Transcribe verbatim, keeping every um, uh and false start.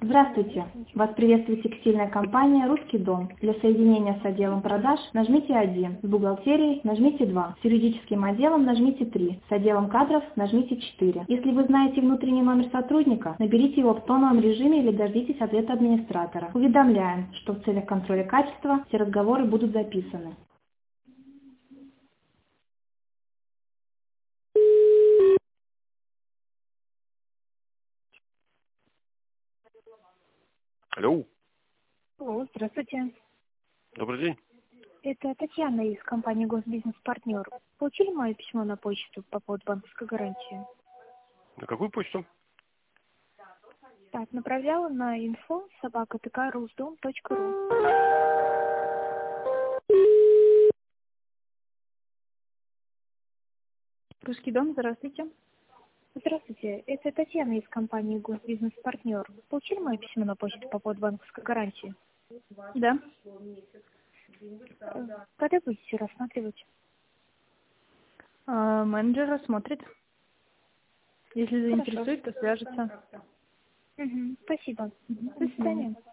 Здравствуйте! Вас приветствует текстильная компания «Русский дом». Для соединения с отделом продаж нажмите один, с бухгалтерией нажмите два, с юридическим отделом нажмите три, с отделом кадров нажмите четыре. Если вы знаете внутренний номер сотрудника, наберите его в тоновом режиме или дождитесь ответа администратора. Уведомляем, что в целях контроля качества все разговоры будут записаны. Алло, Алло, здравствуйте. добрый день. Это Татьяна из компании «Госбизнес-партнер». Получили мое письмо на почту по поводу банковской гарантии? На какую почту? Так, направляла на инфо собака тк русдом точка ру. Русский дом, здравствуйте. Здравствуйте, это Татьяна из компании «Госбизнес-партнер». Получили мое письмо на почту по поводу банковской гарантии? Да. Э, Когда будете рассматривать? А, менеджер рассмотрит. Если Хорошо. заинтересует, то свяжется. Мгм, спасибо. До Мгм. свидания.